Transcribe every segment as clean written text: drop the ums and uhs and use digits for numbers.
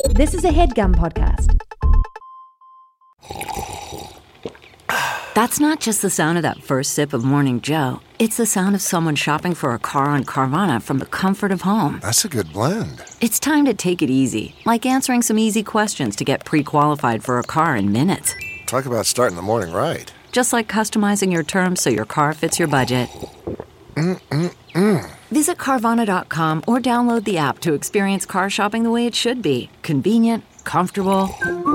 This is a HeadGum podcast. That's not just the sound of that first sip of Morning Joe. It's the sound of someone shopping for a car on Carvana from the comfort of home. That's a good blend. It's time to take it easy, like answering some easy questions to get pre-qualified for a car in minutes. Talk about starting the morning right. Just like customizing your terms so your car fits your budget. Visit Carvana.com or download the app to experience car shopping the way it should be. Convenient, comfortable.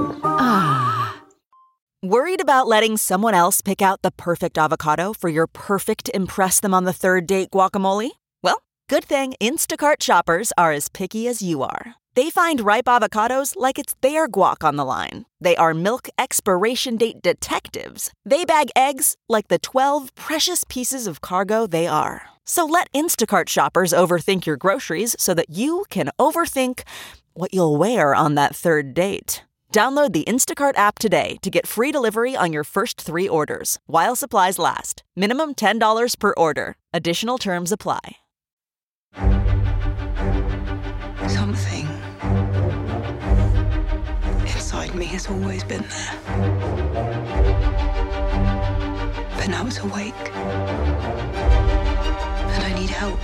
Worried about letting someone else pick out the perfect avocado for your perfect impress them on the third date guacamole? Well, good thing Instacart shoppers are as picky as you are. They find ripe avocados like it's their guac on the line. They are milk expiration date detectives. They bag eggs like the 12 precious pieces of cargo they are. So let Instacart shoppers overthink your groceries so that you can overthink what you'll wear on that third date. Download the Instacart app today to get free delivery on your first 3 orders, while supplies last. Minimum $10 per order. Additional terms apply. Something inside me has always been there. But now it's awake. And I need help.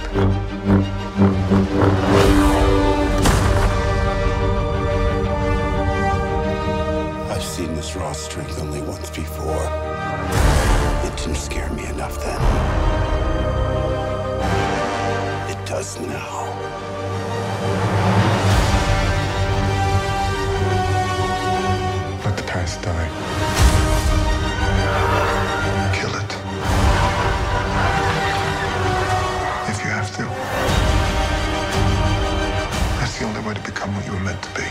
I've seen this raw strength only once before. It didn't scare me enough then. It does now. Let the past die. Kill it. If you have to. That's the only way to become what you were meant to be.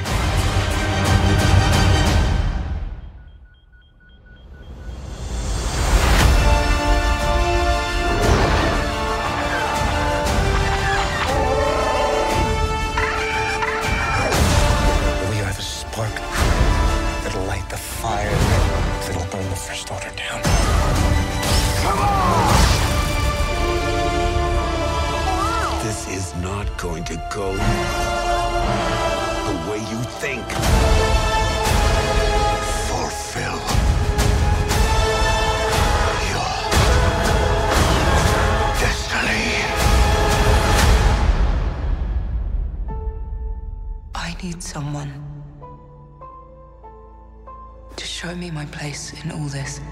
Going to go the way you think. Fulfill your destiny. I need someone to show me my place in all this.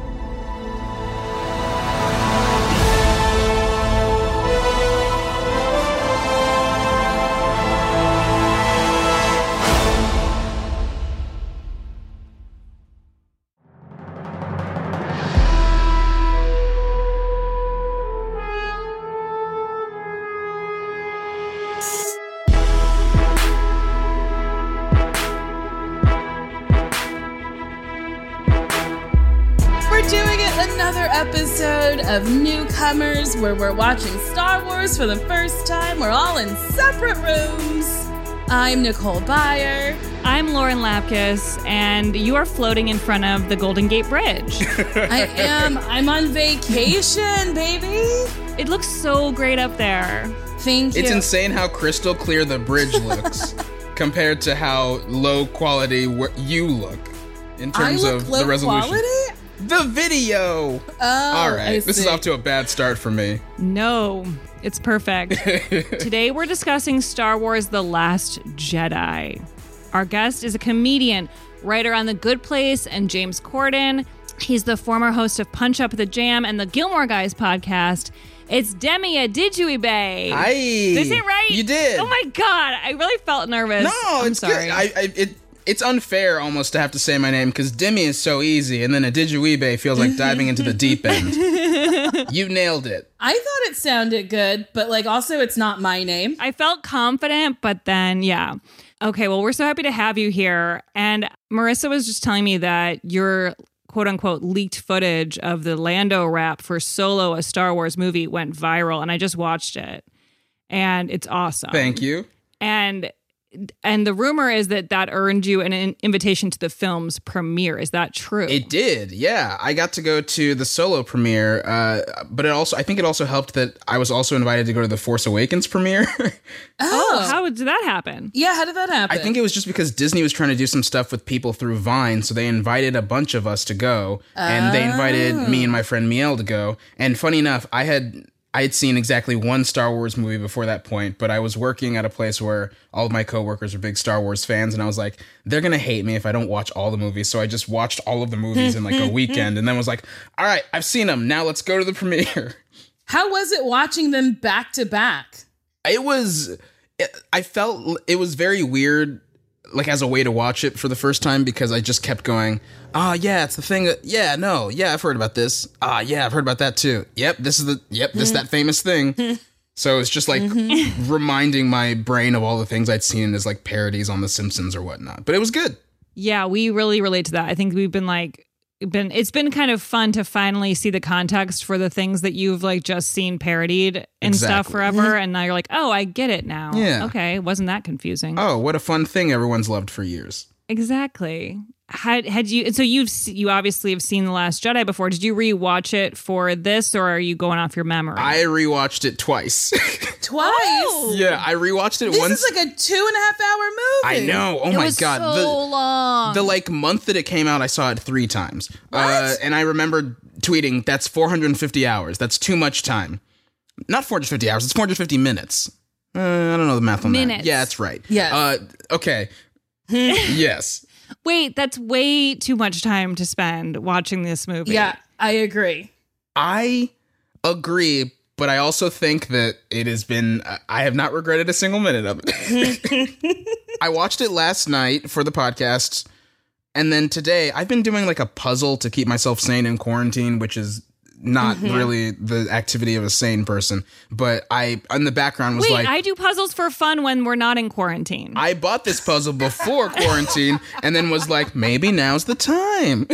Episode of Newcomers, where we're watching Star Wars for the first time. We're all in separate rooms. I'm Nicole Byer. I'm Lauren Lapkus, and you are floating in front of the Golden Gate Bridge. I am. I'm on vacation, baby. It looks so great up there. Thank you. It's insane how crystal clear the bridge looks compared to how low quality you look in terms of the resolution. Quality? The video! Oh, all right. This is off to a bad start for me. No, it's perfect. Today we're discussing Star Wars The Last Jedi. Our guest is a comedian, writer on The Good Place and James Corden. He's the former host of Punch Up the Jam and the Gilmore Guys podcast. It's Demi Adejuyigbe. Hi. Did I say it right? You did. Oh my God. I really felt nervous. No, I'm it's sorry. good. It's unfair almost to have to say my name because Demi is so easy, and then Adejuyigbe feels like diving into the deep end. You nailed it. I thought it sounded good, but also it's not my name. I felt confident, but then, yeah. Okay, well, we're so happy to have you here. And Marissa was just telling me that your quote-unquote leaked footage of the Lando rap for Solo, a Star Wars movie, went viral, and I just watched it. And it's awesome. Thank you. And And the rumor is that earned you an invitation to the film's premiere. Is that true? It did, yeah. I got to go to the solo premiere, but I think it also helped that I was also invited to go to the Force Awakens premiere. How did that happen? Yeah, how did that happen? I think it was just because Disney was trying to do some stuff with people through Vine, so they invited a bunch of us to go, and they invited me and my friend Miel to go. And funny enough, I had seen exactly one Star Wars movie before that point, but I was working at a place where all of my coworkers are big Star Wars fans, and I was like, they're going to hate me if I don't watch all the movies. So I just watched all of the movies in like a weekend, and then was like, all right, I've seen them. Now let's go to the premiere. How was it watching them back to back? I felt it was very weird, like as a way to watch it for the first time, because I just kept going, yeah, it's the thing that, I've heard about this. Yeah, I've heard about that too. Yep, this is that famous thing. So it's just like reminding my brain of all the things I'd seen as like parodies on The Simpsons or whatnot. But it was good. Yeah, we really relate to that. I think we've been it's been kind of fun to finally see the context for the things that you've like just seen parodied and stuff forever. And now you're like, oh, I get it now. Yeah. Okay. Wasn't that confusing? Oh, what a fun thing everyone's loved for years. Exactly. Had you, and so you obviously have seen The Last Jedi before. Did you rewatch it for this, or are you going off your memory? I rewatched it twice. Twice? Oh. Yeah, I rewatched it once. This is like a 2.5-hour movie. I know. Oh my God. It was so long. The like month that it came out, I saw it 3 times. What? And I remember tweeting, that's 450 hours. That's too much time. Not 450 hours. It's 450 minutes. I don't know the math on minutes. that. Yeah, that's right. Yes. Okay. Yes. Wait, that's way too much time to spend watching this movie. Yeah, I agree. I agree, but I also think that it has been, I have not regretted a single minute of it. I watched it last night for the podcast, and then today I've been doing like a puzzle to keep myself sane in quarantine, which is not really the activity of a sane person, but I, in the background, was I do puzzles for fun when we're not in quarantine. I bought this puzzle before quarantine and then was like, maybe now's the time.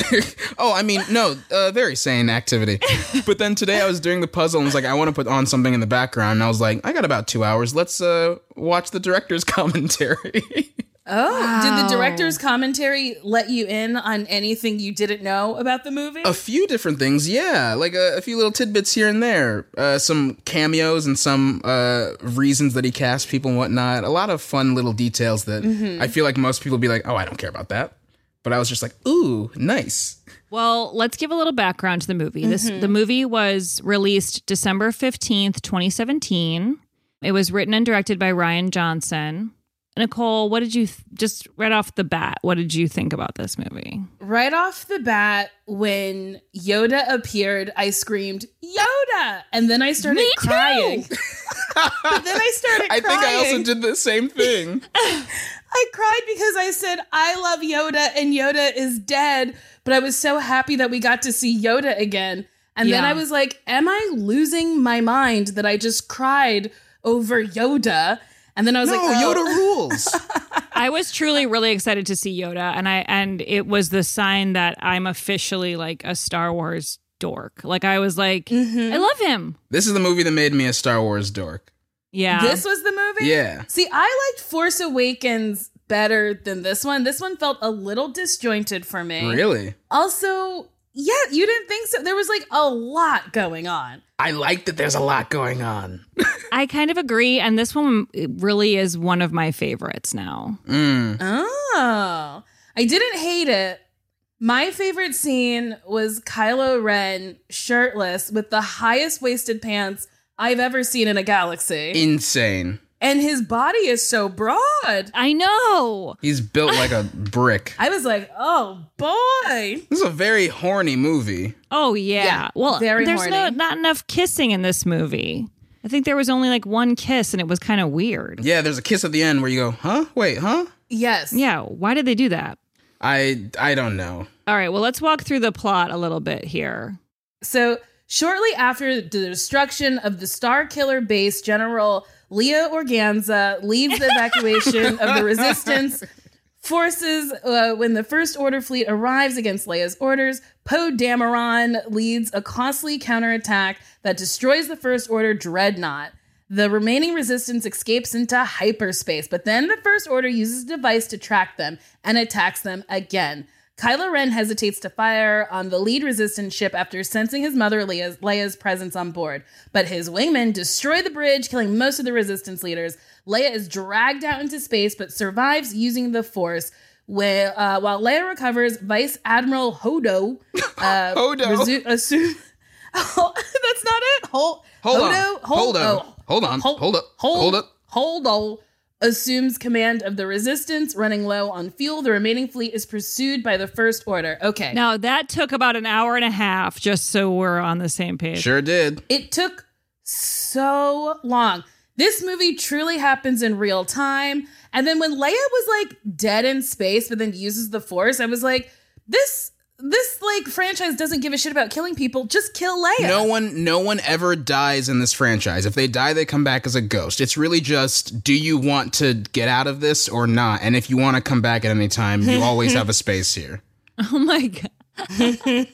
Very sane activity. But then today I was doing the puzzle and was like, I want to put on something in the background. And I was like, I got about 2 hours. Let's watch the director's commentary. Oh, wow. Did the director's commentary let you in on anything you didn't know about the movie? A few different things, yeah. Like a few little tidbits here and there. Some cameos and some reasons that he cast people and whatnot. A lot of fun little details that I feel like most people would be like, oh, I don't care about that. But I was just like, ooh, nice. Well, let's give a little background to the movie. The movie was released December 15th, 2017. It was written and directed by Rian Johnson. Nicole, what did you, just right off the bat, what did you think about this movie? Right off the bat, when Yoda appeared, I screamed, Yoda! And then I started crying. But then I started crying. I think I also did the same thing. I cried because I said, I love Yoda and Yoda is dead. But I was so happy that we got to see Yoda again. And then I was like, am I losing my mind that I just cried over Yoda? And then I was like, oh. Yoda rules. I was truly really excited to see Yoda, and it was the sign that I'm officially like a Star Wars dork. Like I was like, I love him. This is the movie that made me a Star Wars dork. Yeah. This was the movie? Yeah. See, I liked Force Awakens better than this one. This one felt a little disjointed for me. Really? Also, yeah, you didn't think so? There was like a lot going on. I like that there's a lot going on. I kind of agree. And this one really is one of my favorites now. Oh, I didn't hate it. My favorite scene was Kylo Ren shirtless with the highest waisted pants I've ever seen in a galaxy. Insane. And his body is so broad. I know. He's built like a brick. I was like, oh, boy. This is a very horny movie. Oh, yeah. Well, very there's horny. not enough kissing in this movie. I think there was only like one kiss and it was kind of weird. Yeah, there's a kiss at the end where you go, huh? Wait, huh? Yes. Yeah. Why did they do that? I don't know. All right. Well, let's walk through the plot a little bit here. So shortly after the destruction of the Star Killer base, General Leia Organa leads the evacuation of the Resistance forces. When the First Order fleet arrives against Leia's orders, Poe Dameron leads a costly counterattack that destroys the First Order dreadnought. The remaining resistance escapes into hyperspace, but then the First Order uses a device to track them and attacks them again. Kylo Ren hesitates to fire on the lead resistance ship after sensing his mother Leia's presence on board, but his wingmen destroy the bridge, killing most of the resistance leaders. Leia is dragged out into space, but survives using the Force. While Leia recovers, Vice Admiral Hodo... Hodo? That's not it? Hold on. Assumes command of the resistance, running low on fuel. The remaining fleet is pursued by the First Order. Okay. Now, that took about an hour and a half, just so we're on the same page. Sure did. It took so long. This movie truly happens in real time. And then when Leia was like dead in space, but then uses the Force, I was like, this like franchise doesn't give a shit about killing people. Just kill Leia. No one ever dies in this franchise. If they die, they come back as a ghost. It's really just, do you want to get out of this or not? And if you want to come back at any time, you always have a space here. Oh my God.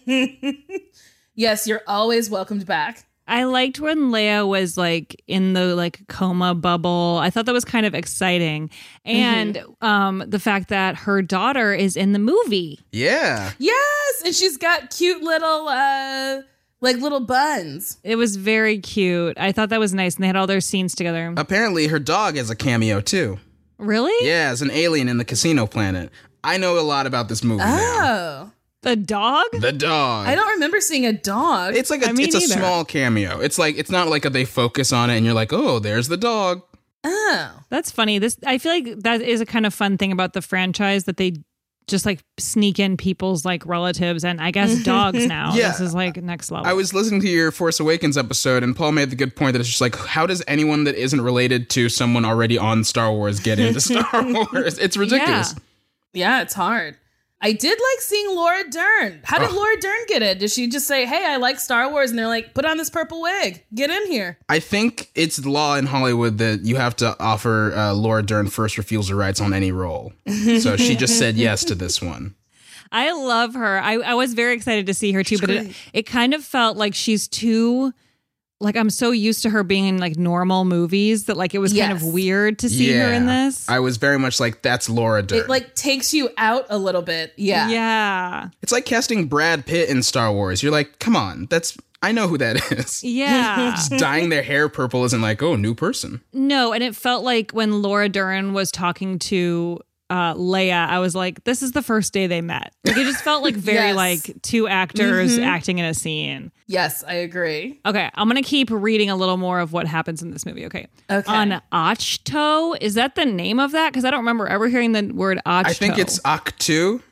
Yes, you're always welcomed back. I liked when Leia was like in the like coma bubble. I thought that was kind of exciting. And the fact that her daughter is in the movie. Yeah. Yes. And she's got cute little little buns. It was very cute. I thought that was nice. And they had all their scenes together. Apparently her dog has a cameo too. Really? Yeah, as an alien in the Casino Planet. I know a lot about this movie now. The dog? The dog. I don't remember seeing a dog. It's like it's a small cameo. It's like, it's not like they focus on it and you're like, oh, there's the dog. Oh. That's funny. I feel like that is a kind of fun thing about the franchise, that they just like sneak in people's like relatives and I guess dogs now. Yeah. This is like next level. I was listening to your Force Awakens episode and Paul made the good point that it's just like, how does anyone that isn't related to someone already on Star Wars get into Star Wars? It's ridiculous. Yeah, it's hard. I did like seeing Laura Dern. How did Laura Dern get it? Did she just say, hey, I like Star Wars? And they're like, put on this purple wig. Get in here. I think it's law in Hollywood that you have to offer Laura Dern first refusal rights on any role. So she just said yes to this one. I love her. I was very excited to see her too, but it kind of felt like she's too... Like, I'm so used to her being in, like, normal movies that, like, it was kind of weird to see her in this. I was very much like, that's Laura Dern. It, like, takes you out a little bit. Yeah. Yeah. It's like casting Brad Pitt in Star Wars. You're like, come on, I know who that is. Yeah. Just dyeing their hair purple isn't like, oh, new person. No, and it felt like when Laura Dern was talking to Leia, I was like, this is the first day they met. Like, it just felt like very like two actors acting in a scene. Yes, I agree. Okay, I'm going to keep reading a little more of what happens in this movie. Okay. On Ahch-To, is that the name of that? Because I don't remember ever hearing the word Ahch-To. I think it's Ahch-To.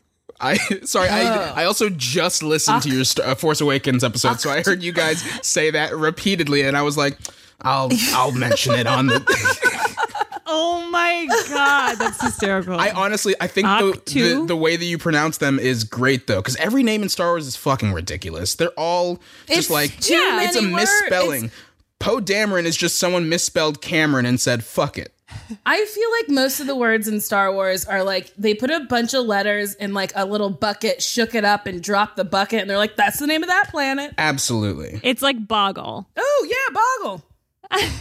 I also just listened to your Force Awakens episode, so I heard you guys say that repeatedly, and I was like, I'll mention it on the... Oh my God, that's hysterical. I think the way that you pronounce them is great, though, because every name in Star Wars is fucking ridiculous. They're all just it's a misspelling. Poe Dameron is just someone misspelled Cameron and said, fuck it. I feel like most of the words in Star Wars are like, they put a bunch of letters in like a little bucket, shook it up and dropped the bucket, and they're like, that's the name of that planet. Absolutely. It's like Boggle. Oh, yeah, Boggle.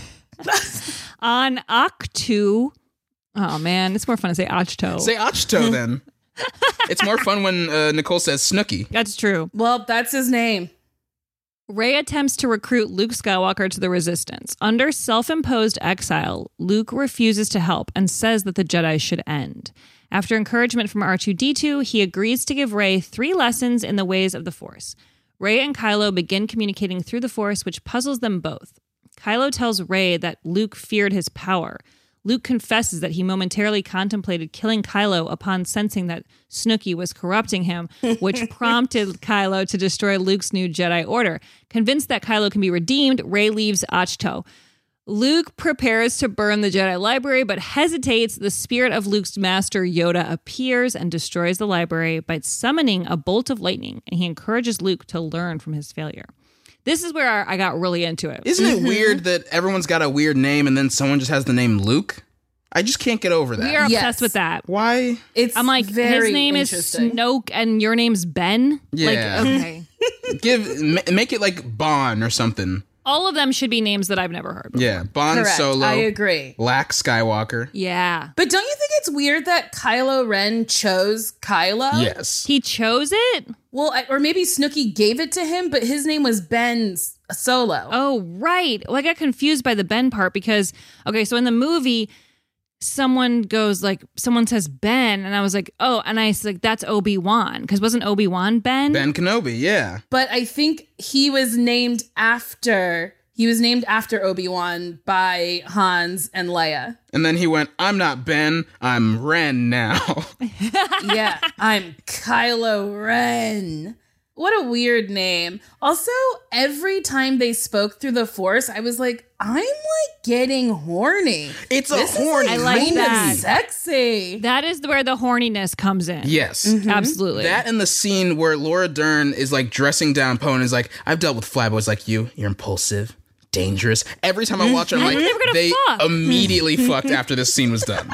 On Ahch-To. Oh man, it's more fun to say Ahch-To. Say Ahch-To then. It's more fun when Nicole says Snooki. That's true. Well, that's his name. Rey attempts to recruit Luke Skywalker to the Resistance. Under self-imposed exile, Luke refuses to help and says that the Jedi should end. After encouragement from R2-D2, he agrees to give Rey 3 lessons in the ways of the Force. Rey and Kylo begin communicating through the Force, which puzzles them both. Kylo tells Rey that Luke feared his power. Luke confesses that he momentarily contemplated killing Kylo upon sensing that Snooki was corrupting him, which prompted Kylo to destroy Luke's new Jedi Order. Convinced that Kylo can be redeemed, Rey leaves Ahch-To. Luke prepares to burn the Jedi library, but hesitates. The spirit of Luke's master, Yoda, appears and destroys the library by summoning a bolt of lightning, and he encourages Luke to learn from his failure. This is where I got really into it. Isn't it weird that everyone's got a weird name and then someone just has the name Luke? I just can't get over that. We are obsessed with that. Why? I'm like, his name is Snoke and your name's Ben? Yeah. Like, okay. Make it like Bon or something. All of them should be names that I've never heard before. Yeah, Bond Correct. Solo. I agree. Lack Skywalker. Yeah. But don't you think it's weird that Kylo Ren chose Kylo? Yes. He chose it? Well, or maybe Snooki gave it to him, but his name was Ben Solo. Oh, right. Well, I got confused by the Ben part because, okay, so in the movie, someone says Ben, and I was like, oh, and I was like, that's Obi-Wan, because wasn't Obi-Wan Ben? Ben Kenobi, yeah. But I think he was named after Obi-Wan by Hans and Leia. And then he went, I'm not Ben, I'm Ren now. Yeah, I'm Kylo Ren. What a weird name. Also, every time they spoke through the Force, I was like, I'm like getting horny. It's this a horny is like kind that. of sexy. That is where the horniness comes in. Yes. Absolutely. That and the scene where Laura Dern is like dressing down Poe and is like, I've dealt with flyboys like you're impulsive, dangerous. Every time I watch it, I'm like, they were gonna they fuck. immediately fucked after this scene was done.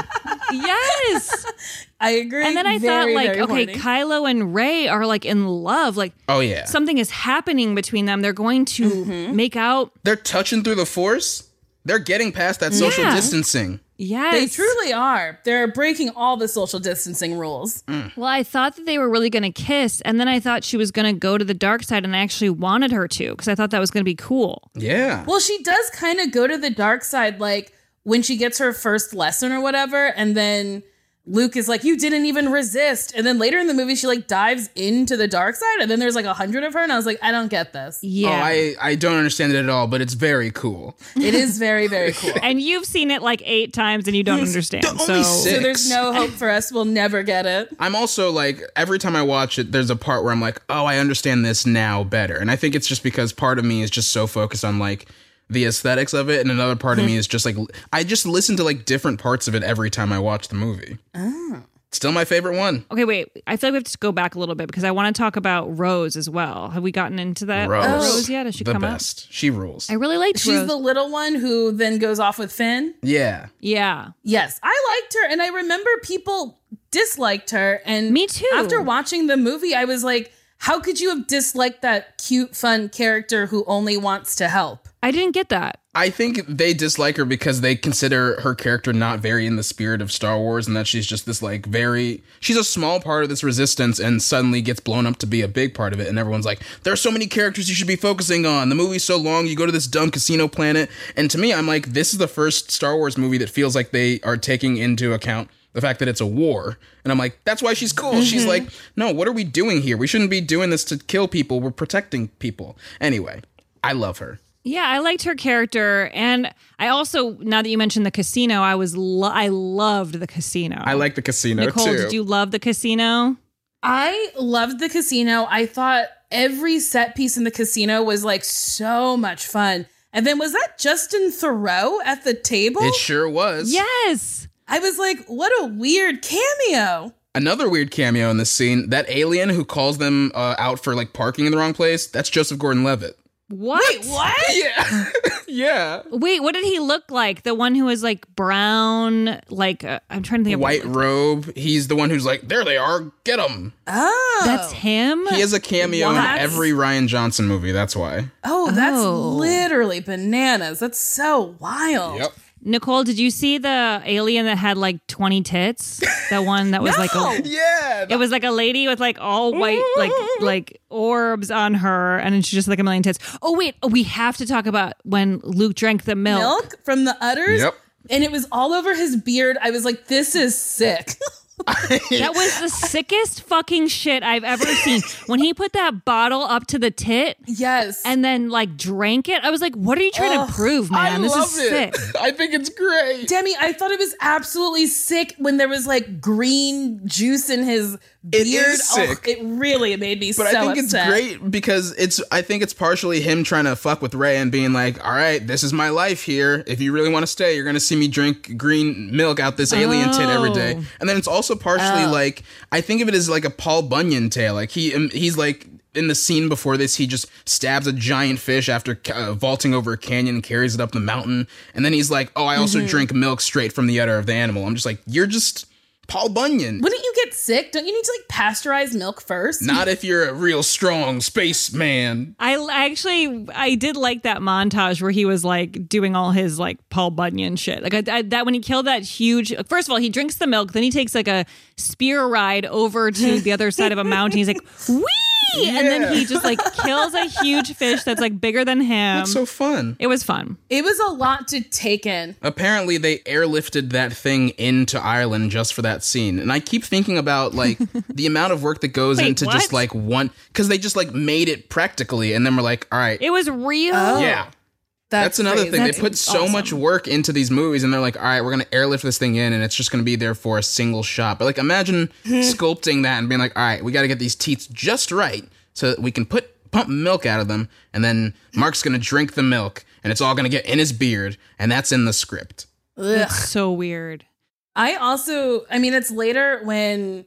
Yes. I agree. And then I thought, Very, like, very okay, horny. Kylo and Rey are like in love. Like, Oh, yeah. something is happening between them. They're going to make out. They're touching through the Force. They're getting past that social Yeah. distancing. Yes. They truly are. They're breaking all the social distancing rules. Well, I thought that they were really going to kiss, and then I thought she was going to go to the dark side, and I actually wanted her to because I thought that was going to be cool. Yeah. Well, she does kind of go to the dark side, like when she gets her first lesson or whatever, and then Luke is like, you didn't even resist. And then later in the movie, she like dives into the dark side, and then there's like 100 of her, and I was like, I don't get this. Yeah. Oh, I don't understand it at all, but it's very cool. It is very, very cool. And you've seen it like 8 times, and you don't understand. only So 6. So there's no hope for us. We'll never get it. I'm also like, every time I watch it, there's a part where I'm like, oh, I understand this now better. And I think it's just because part of me is just so focused on like the aesthetics of it. And another part of me is just like, I just listen to like different parts of it every time I watch the movie. Oh. Still my favorite one. Okay, wait. I feel like we have to go back a little bit because I want to talk about Rose as well. Have we gotten into that Rose yet? Has she the come best. She rules. up? I really liked She's Rose. the little one who then goes off with Finn. Yeah. Yeah. Yes, I liked her, and I remember people disliked her. And Me too. After watching the movie, I was like, how could you have disliked that cute, fun character who only wants to help? I didn't get that. I think they dislike her because they consider her character not very in the spirit of Star Wars, and that she's just this like she's a small part of this resistance and suddenly gets blown up to be a big part of it. And everyone's like, there are so many characters you should be focusing on. The movie's so long, you go to this dumb casino planet. And to me, I'm like, this is the first Star Wars movie that feels like they are taking into account the fact that it's a war. And I'm like, that's why she's cool. She's like, no, what are we doing here? We shouldn't be doing this to kill people. We're protecting people. Anyway, I love her. Yeah, I liked her character, and I also, now that you mentioned the casino, I loved the casino. I like the casino Nicole, too. did you love the casino? I loved the casino. I thought every set piece in the casino was like so much fun. And then was that Justin Theroux at the table? It sure was. Yes. I was like, what a weird cameo. Another weird cameo in this scene, that alien who calls them out for like parking in the wrong place, that's Joseph Gordon-Levitt. What? Wait, what? Yeah. Yeah. Wait, what did he look like? The one who was like brown, like, I'm trying to think of White robe. He's the one who's like, there they are, get them. Oh. That's him? He has a cameo in What? every Rian Johnson movie, that's why. Oh, that's Oh. literally bananas. That's so wild. Yep. Nicole, did you see the alien that had like 20 tits? The one that was like Yeah. it was like a lady with like all white like orbs on her, and then she's just like a million tits. Oh wait, we have to talk about when Luke drank the milk. Milk from the udders. Yep. And it was all over his beard. I was like, this is sick. That was the sickest fucking shit I've ever seen. When he put that bottle up to the tit Yes. and then like drank it, I was like, what are you trying to prove, man? I This love is it. sick. I think it's great. Demi, I thought it was absolutely sick when there was like green juice in his It beard. is sick. Oh, it really made me But so I think upset. it's great because I think it's partially him trying to fuck with Rey and being like, all right, this is my life here. If you really want to stay, you're going to see me drink green milk out this alien tit every day. And then it's also partially like, I think of it as like a Paul Bunyan tale. Like he's like, in the scene before this, he just stabs a giant fish after vaulting over a canyon and carries it up the mountain. And then he's like, oh, I also drink milk straight from the udder of the animal. I'm just like, you're just Paul Bunyan. Wouldn't you get sick? Don't you need to like pasteurize milk first? Not if you're a real strong spaceman. I did like that montage where he was like doing all his like Paul Bunyan shit. Like that when he killed that huge. First of all, he drinks the milk, then he takes like a spear ride over to the other side of a mountain. He's like, wee! Yeah. And then he just like kills a huge fish that's like bigger than him. That's so fun. It was fun. It was a lot to take in. Apparently they airlifted that thing into Ireland just for that scene. And I keep thinking about like the amount of work that goes into what? just like one, because they just like made it practically and then we're like, all right. It was real. Yeah. That's another thing. That's they put so much work into these movies and they're like, all right, we're going to airlift this thing in and it's just going to be there for a single shot. But like imagine sculpting that and being like, all right, we got to get these teats just right so that we can pump milk out of them. And then Mark's going to drink the milk and it's all going to get in his beard. And that's in the script. That's so weird. It's later when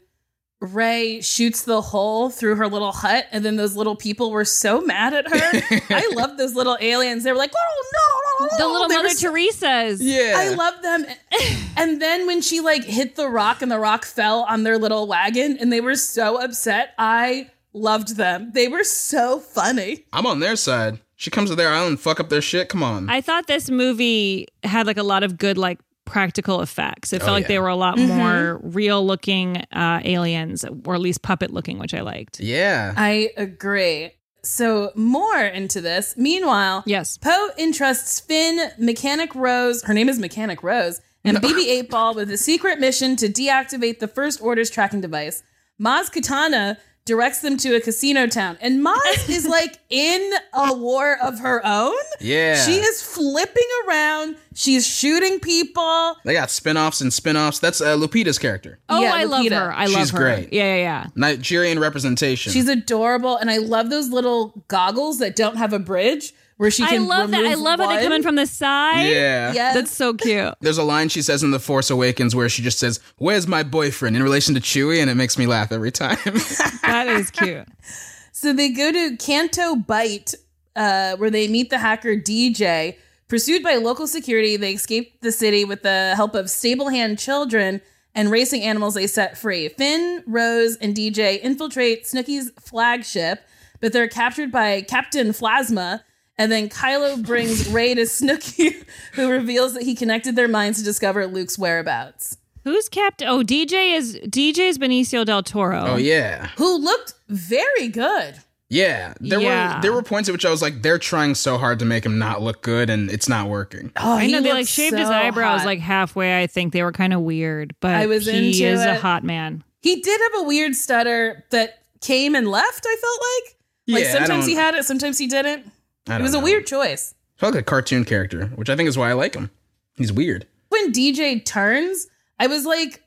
Ray shoots the hole through her little hut, and then those little people were so mad at her. I love those little aliens. They were like, oh, no. The little Mother Teresa's. Yeah. I love them. And then when she like hit the rock and the rock fell on their little wagon and they were so upset, I loved them. They were so funny. I'm on their side. She comes to their island and fuck up their shit. Come on. I thought this movie had like a lot of good like practical effects. It felt like they were a lot more real looking aliens, or at least puppet looking, which I liked. Yeah. I agree. So more into this. Meanwhile, yes, Poe entrusts Finn, Mechanic Rose, her name is Mechanic Rose, and BB-8 Ball with a secret mission to deactivate the First Order's tracking device. Maz Kanata directs them to a casino town. And Maz is like in a war of her own. Yeah. She is flipping around. She's shooting people. They got spin-offs and spin-offs. That's Lupita's character. Oh, yeah, I love Lupita. her. I love her. She's great. Yeah. Nigerian representation. She's adorable. And I love those little goggles that don't have a bridge where she can I love that. I love how they come in from the side. Yeah. Yes. That's so cute. There's a line she says in The Force Awakens where she just says, "Where's my boyfriend?" in relation to Chewie, and it makes me laugh every time. That is cute. So they go to Canto Bight, where they meet the hacker DJ. Pursued by local security, they escape the city with the help of stable hand children and racing animals they set free. Finn, Rose, and DJ infiltrate Snooki's flagship, but they're captured by Captain Phlasma. And then Kylo brings Rey to Snooki, who reveals that he connected their minds to discover Luke's whereabouts. Who's Captain? Oh, DJ's Benicio del Toro. Oh, yeah. Who looked very good. Yeah. There were points at which I was like, they're trying so hard to make him not look good, and it's not working. Oh, I know they like looked shaved so his eyebrows hot. like halfway. I think they were kind of weird, but I was he into is a it. hot man. He did have a weird stutter that came and left, I felt like. Yeah, sometimes he had it, sometimes he didn't. It was a weird choice. Felt like a cartoon character, which I think is why I like him. He's weird. When DJ turns, I was like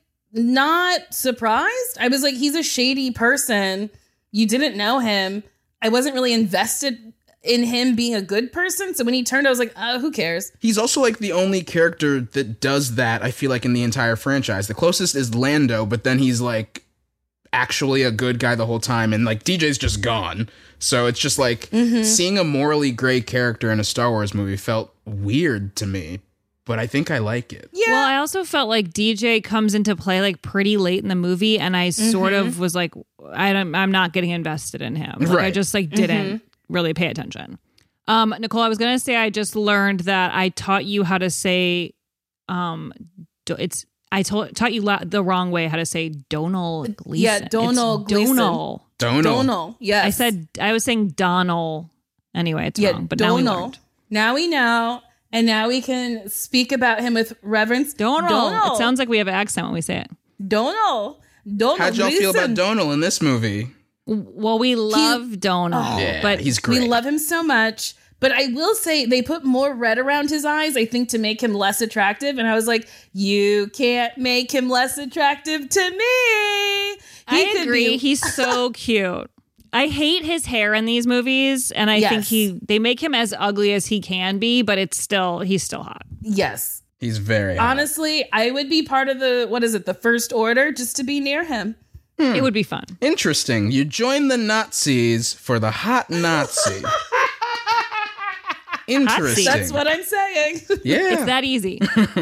not surprised. I was like, he's a shady person. You didn't know him. I wasn't really invested in him being a good person. So when he turned, I was like, who cares? He's also like the only character that does that, I feel like, in the entire franchise. The closest is Lando, but then he's like actually a good guy the whole time, and like DJ's just gone. So it's just like seeing a morally gray character in a Star Wars movie felt weird to me, but I think I like it. Yeah. Well, I also felt like DJ comes into play like pretty late in the movie, and I sort of was like, I'm not getting invested in him. Like, Right. I just like didn't really pay attention. Nicole, I was gonna say I just learned that I taught you how to say taught you the wrong way how to say Donal Gleason. Yeah, Donal Gleason. Donal. Yes. I was saying Donal. Anyway, it's wrong, but now we learned. Now we know, and now we can speak about him with reverence. Donal. It sounds like we have an accent when we say it. Donal How'd y'all feel Gleason. about Donal in this movie? Well, we love Donal, Yeah, but he's great. We love him so much. But I will say they put more red around his eyes, I think, to make him less attractive. And I was like, you can't make him less attractive to me. I agree. He's so cute. I hate his hair in these movies, and I think they make him as ugly as he can be, but he's still hot. Yes. He's very hot. Honestly, I would be part of the First Order just to be near him. It would be fun. Interesting. You join the Nazis for the hot Nazi. Interesting. That's what I'm saying. Yeah. It's that easy.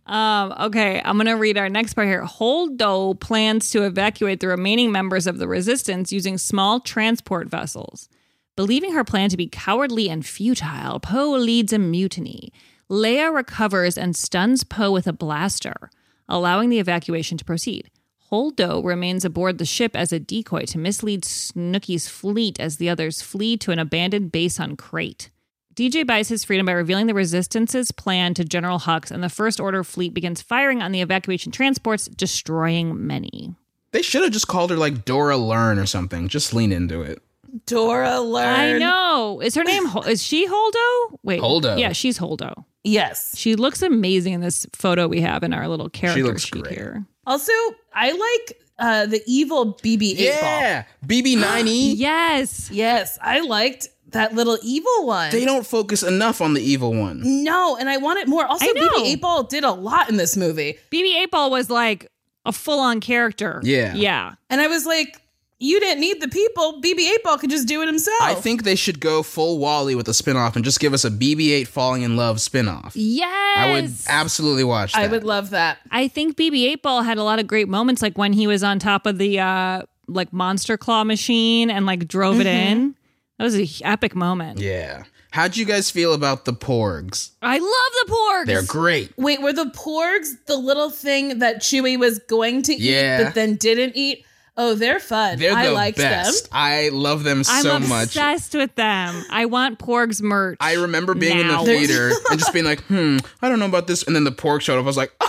Okay, I'm going to read our next part here. Holdo plans to evacuate the remaining members of the resistance using small transport vessels. Believing her plan to be cowardly and futile, Poe leads a mutiny. Leia recovers and stuns Poe with a blaster, allowing the evacuation to proceed. Holdo remains aboard the ship as a decoy to mislead Snookie's fleet as the others flee to an abandoned base on Crate. DJ buys his freedom by revealing the Resistance's plan to General Hux, and the First Order fleet begins firing on the evacuation transports, destroying many. They should have just called her like Dora Learn or something. Just lean into it. Dora Learn. I know. Is her name, is she Holdo? Wait. Holdo. Yeah, she's Holdo. Yes. She looks amazing in this photo we have in our little character sheet great. here. Also, I like the evil BB-8 ball. Yeah, BB-9E. Yes. Yes, I liked that little evil one. They don't focus enough on the evil one. No, and I want it more. Also, I know. BB-8 ball did a lot in this movie. BB-8 Ball was like a full-on character. Yeah. Yeah. And I was like, you didn't need the people. BB-8 ball could just do it himself. I think they should go full Wall-E with a spinoff and just give us a BB-8 falling in love spinoff. Yes. I would absolutely watch that. I would love that. I think BB-8 Ball had a lot of great moments, like when he was on top of the like monster claw machine and like drove it in. That was an epic moment. Yeah. How'd you guys feel about the Porgs? I love the Porgs. They're great. Wait, were the Porgs the little thing that Chewie was going to Yeah. eat but then didn't eat? Oh, they're fun. They're I the liked best. them. I love them so I'm much. obsessed with them. I want Porgs merch. I remember being in the now. theater and just being like, I don't know about this. And then the Porg showed up. I was like,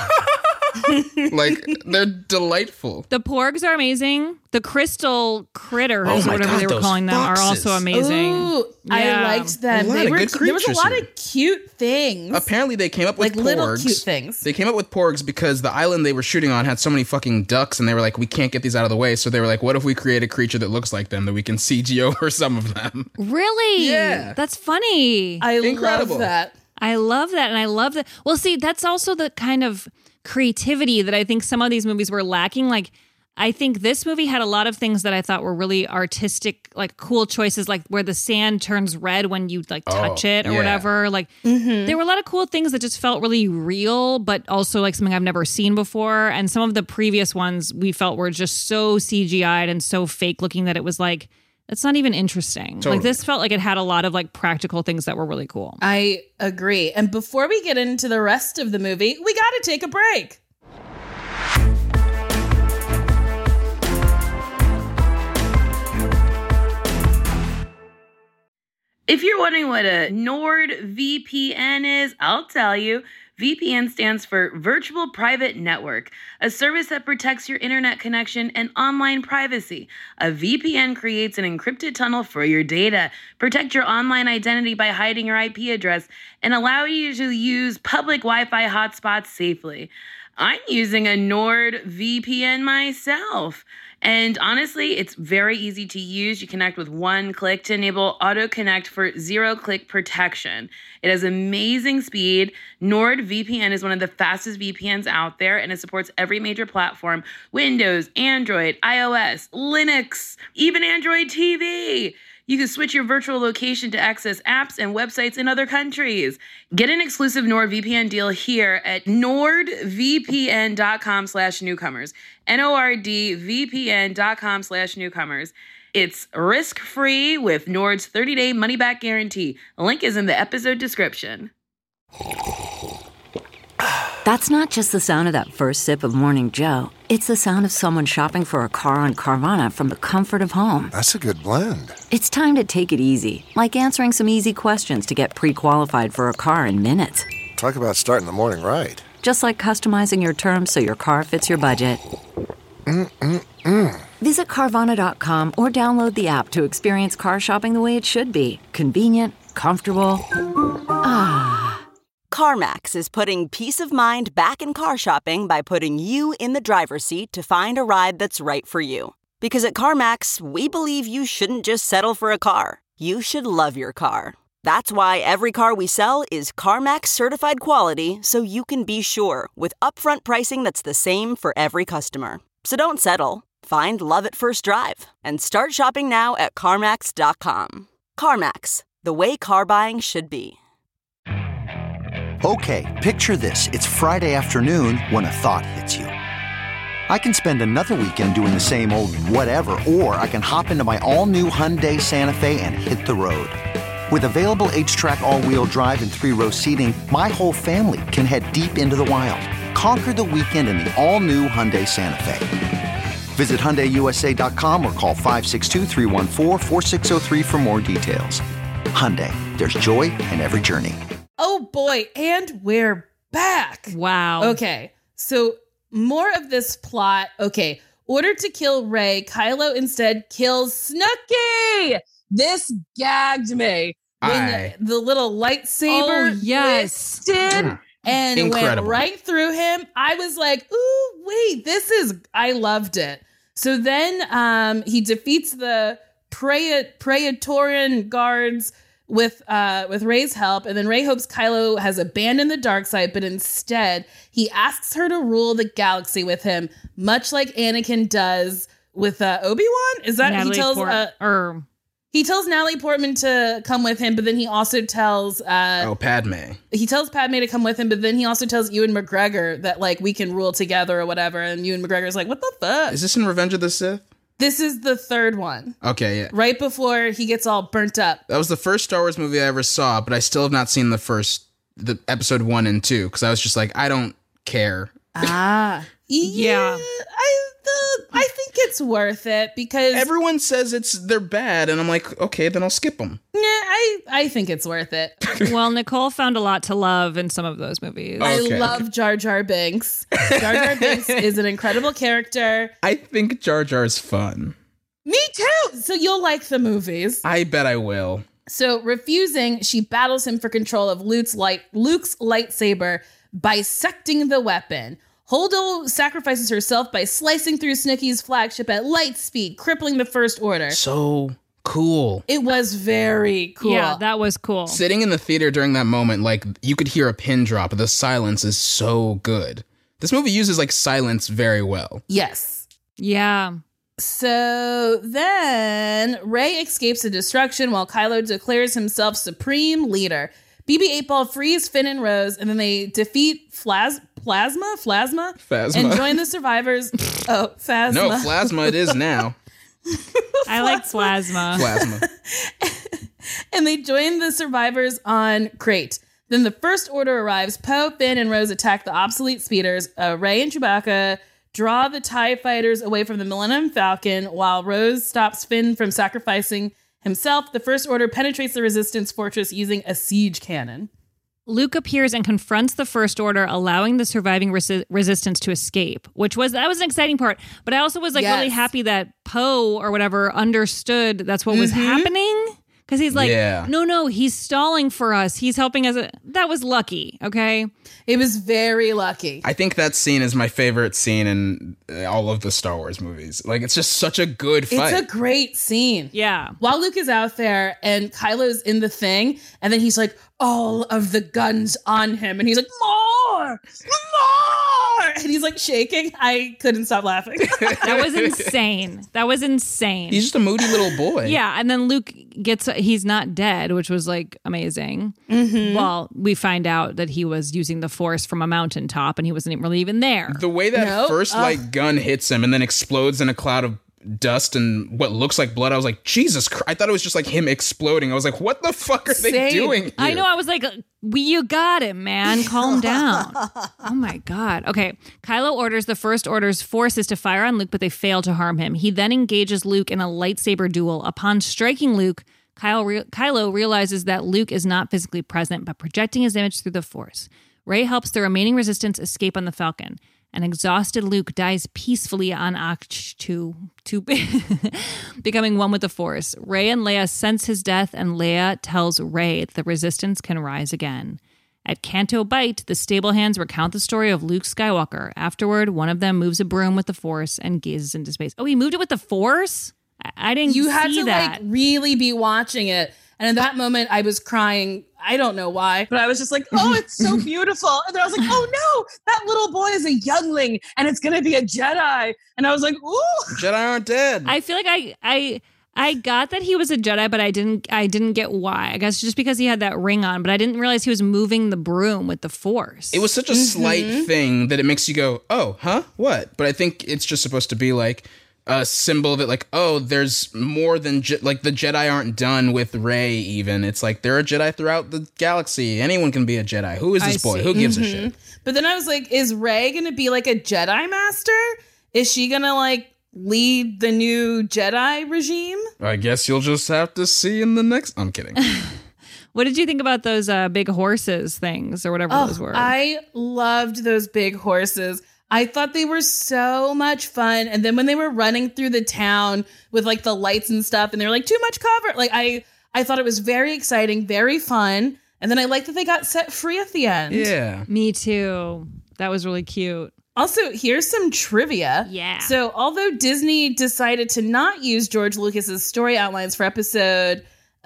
like, they're delightful. The Porgs are amazing. The crystal critters, Oh or my whatever God, they were those calling them, are foxes. also amazing. Ooh, I Yeah. liked them. A lot They of were good there was a creatures lot here. of cute things. Apparently, they came up with Like little Porgs. cute things. They came up with Porgs because the island they were shooting on had so many fucking ducks, and they were like, we can't get these out of the way. So they were like, what if we create a creature that looks like them that we can CG over some of them? Really? Yeah. That's funny. I Incredible. love that. I love that. And I love that. Well, see, that's also the kind of creativity that I think some of these movies were lacking. Like, I think this movie had a lot of things that I thought were really artistic, like cool choices, like where the sand turns red when you like touch it or yeah. whatever. Like there were a lot of cool things that just felt really real, but also like something I've never seen before. And some of the previous ones we felt were just so CGI'd and so fake looking that it was like, it's not even interesting. Totally. Like this felt like it had a lot of like practical things that were really cool. I agree. And before we get into the rest of the movie, we got to take a break. If you're wondering what a NordVPN is, I'll tell you. VPN stands for Virtual Private Network, a service that protects your internet connection and online privacy. A VPN creates an encrypted tunnel for your data, protect your online identity by hiding your IP address, and allow you to use public Wi-Fi hotspots safely. I'm using a NordVPN myself. And honestly, it's very easy to use. You connect with one click to enable auto connect for 0-click protection. It has amazing speed. NordVPN is one of the fastest VPNs out there, and it supports every major platform: Windows, Android, iOS, Linux, even Android TV. You can switch your virtual location to access apps and websites in other countries. Get an exclusive NordVPN deal here at nordvpn.com/newcomers. nordvpn.com/newcomers. It's risk-free with Nord's 30-day money-back guarantee. The link is in the episode description. That's not just the sound of that first sip of Morning Joe. It's the sound of someone shopping for a car on Carvana from the comfort of home. That's a good blend. It's time to take it easy, like answering some easy questions to get pre-qualified for a car in minutes. Talk about starting the morning right. Just like customizing your terms so your car fits your budget. Visit Carvana.com or download the app to experience car shopping the way it should be. Convenient, comfortable. CarMax is putting peace of mind back in car shopping by putting you in the driver's seat to find a ride that's right for you. Because at CarMax, we believe you shouldn't just settle for a car. You should love your car. That's why every car we sell is CarMax certified quality, so you can be sure with upfront pricing that's the same for every customer. So don't settle. Find love at first drive and start shopping now at CarMax.com. CarMax, the way car buying should be. Okay, picture this. It's Friday afternoon when a thought hits you. I can spend another weekend doing the same old whatever, or I can hop into my all-new Hyundai Santa Fe and hit the road. With available H-Track all-wheel drive and 3-row seating, my whole family can head deep into the wild. Conquer the weekend in the all-new Hyundai Santa Fe. Visit HyundaiUSA.com or call 562-314-4603 for more details. Hyundai, there's joy in every journey. Oh boy, and we're back. Wow. Okay, so more of this plot. Okay, ordered to kill Rey, Kylo instead kills Snooki. This gagged me. When the little lightsaber twisted and Incredible. went right through him. I was like, ooh, wait, I loved it. So then he defeats the Praetorian guards with Rey's help, and then Rey hopes Kylo has abandoned the dark side, but instead he asks her to rule the galaxy with him, much like Anakin does with Obi-Wan. Is that Natalie he tells Natalie Portman to come with him, but then he also tells Padme. He tells Padme to come with him, but then he also tells Ewan McGregor that like we can rule together or whatever, and Ewan McGregor's like, what the fuck? Is this in Revenge of the Sith? This is the third one. Okay, yeah. Right before he gets all burnt up. That was the first Star Wars movie I ever saw, but I still have not seen the episode 1 and 2, because I was just like, I don't care. Yeah. I think it's worth it because everyone says they're bad, and I'm like, okay, then I'll skip them. Yeah, I think it's worth it. Well, Nicole found a lot to love in some of those movies. Okay. I love Jar Jar Binks. Jar Jar Binks is an incredible character. I think Jar Jar's fun. Me too. So you'll like the movies. I bet I will. So refusing, she battles him for control of Luke's lightsaber, bisecting the weapon. Holdo sacrifices herself by slicing through Snooki's flagship at light speed, crippling the First Order. So cool. It was very cool. Yeah, that was cool. Sitting in the theater during that moment, like, you could hear a pin drop. The silence is so good. This movie uses, like, silence very well. Yes. Yeah. So then Rey escapes the destruction while Kylo declares himself supreme leader. BB-8 frees Finn and Rose, and then they defeat Phasma, and join the survivors. Oh, Phasma. No, Phasma it is now. I like Phasma. And they join the survivors on Crate. Then the First Order arrives. Poe, Finn, and Rose attack the obsolete speeders. Rey and Chewbacca draw the TIE fighters away from the Millennium Falcon, while Rose stops Finn from sacrificing himself. The First Order penetrates the Resistance fortress using a siege cannon. Luke appears and confronts the First Order, allowing the surviving resistance to escape, that was an exciting part. But I also was really happy that Poe or whatever understood that's what was happening. Because he's like, no, he's stalling for us. He's helping us. That was lucky, okay? It was very lucky. I think that scene is my favorite scene in all of the Star Wars movies. Like, it's just such a good fight. It's a great scene. Yeah. While Luke is out there and Kylo's in the thing, and then he's like, all of the guns on him. And he's like, more! And he's like shaking. I couldn't stop laughing. That was insane. He's just a moody little boy. Yeah. And then Luke he's not dead, which was like amazing. Mm-hmm. Well, we find out that he was using the Force from a mountaintop and he wasn't really even there. The way that first gun hits him and then explodes in a cloud of dust and what looks like blood, I was like, Jesus Christ. I thought it was just like him exploding. I was like, what the fuck are they doing here? I know. I was like, you got him, man. Calm down. Oh my God. Okay. Kylo orders the First Order's forces to fire on Luke, but they fail to harm him. He then engages Luke in a lightsaber duel. Upon striking Luke, Kylo realizes that Luke is not physically present, but projecting his image through the Force. Rey helps the remaining resistance escape on the Falcon. An exhausted Luke dies peacefully on Ahch 2, becoming one with the Force. Rey and Leia sense his death, and Leia tells Rey that the Resistance can rise again. At Canto Bight, the stable hands recount the story of Luke Skywalker. Afterward, one of them moves a broom with the Force and gazes into space. Oh, he moved it with the Force? I didn't see that. You had to like really be watching it. And in that moment, I was crying. I don't know why, but I was just like, oh, it's so beautiful. And then I was like, oh no, that little boy is a youngling and it's going to be a Jedi. And I was like, ooh. Jedi aren't dead. I feel like I got that he was a Jedi, but I didn't get why. I guess just because he had that ring on, but I didn't realize he was moving the broom with the Force. It was such a slight thing that it makes you go, oh, huh? What? But I think it's just supposed to be like a symbol that like, oh, there's more than like the Jedi aren't done with Rey even. It's like there are Jedi throughout the galaxy. Anyone can be a Jedi. Who is this boy? Who gives a shit? But then I was like, is Rey going to be like a Jedi master? Is she going to like lead the new Jedi regime? I guess you'll just have to see in the next... I'm kidding. What did you think about those big horses things or whatever those were? I loved those big horses. I thought they were so much fun. And then when they were running through the town with like the lights and stuff and they were like, too much cover. Like I thought it was very exciting, very fun. And then I liked that they got set free at the end. Yeah. Me too. That was really cute. Also, here's some trivia. Yeah. So, although Disney decided to not use George Lucas's story outlines for episode,